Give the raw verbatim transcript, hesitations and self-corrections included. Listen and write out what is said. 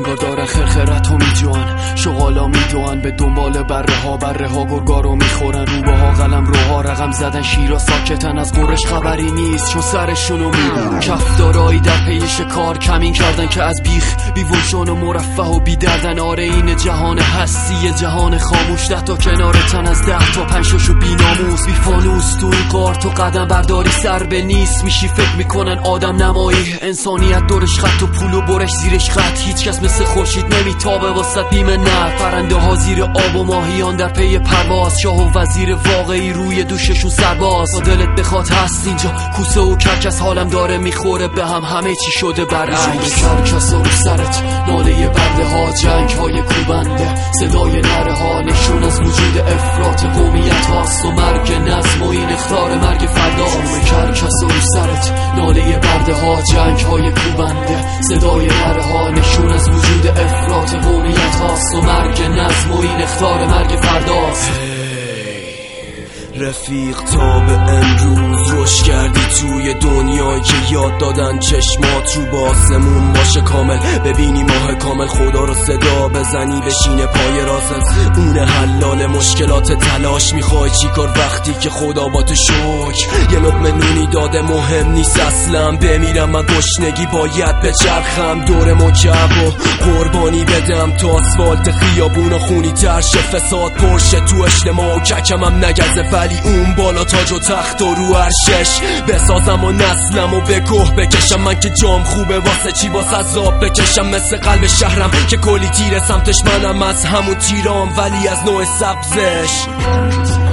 انگار دارن خرخرت و میجوان، شغالا میدوان به دنبال بره ها، بره ها گرگارو میخورن، روبه ها قلم روها رقم زدن، شیرا ساکتن از قرش خبری نیست چون سرشونو میرون، کفدارایی در پیش کار کمین کردن که از بیخ بیوشان و مرفه و بیدردن. آره این جهان هستی جهان خاموش، ده تا کنارتن از ده تا پنجشو بی ناموس بی فانوس، تو این قار تو قدم برداری سر به نیست میشی، فکر میکنن آدم نمایی، انسانیت دورش خط و پول و برش زیرش خط، هیچ کس مثل خورشید نمیتابه واسه بیم نه، پرنده ها زیر آب و ماهیان در پی پرواز، شاه و وزیر واقعی روی دوششون سرباز، تا دلت بخواد هست اینجا کوسه و کرکس، حالم داره میخوره به هم، همه چی شده برعکس، کرکس رو سرت ناله برده ها، جنگ های کوبنده صدای نره ها، نشون از وجود افراط قومیت هاست و مرگ نظم و این اخطار مرگ فردا، کرکس رو سرت ناله برده ها، جنگ های کوبنده صدای نره ها، نشون از وجود افراط قومیت هاست و مرگ نظم و این اخطار مرگ فرداست. رفیق تا به امروز روش کردی توی دنیایی که یاد دادن چشمات رو با آسمون باشه کامل، ببینی ماه کامل، خدا رو صدا بزنی بشینه پای راست، اون حلال مشکلات تلاش، میخوای چی کار وقتی که خدا با تو شکر یه لقمه نونی داده، مهم نیست اصلا، بمیرم من گشنگی باید بچرخم دور مکعب و قربانی بدم تا آسفالت خیابون و خونی ترشه، فساد پرشه تو اجتماع و ککم هم نگزه، ولی اون بالا تاج و تخت و رو عرشش بسازم و نسلم و به گوه بکشم، من که جام خوبه واسه چی واسه عذاب بکشم، مثل قلب شهرم که کلی تیره سمتش منم از همون تیرام ولی از نوع سبزش.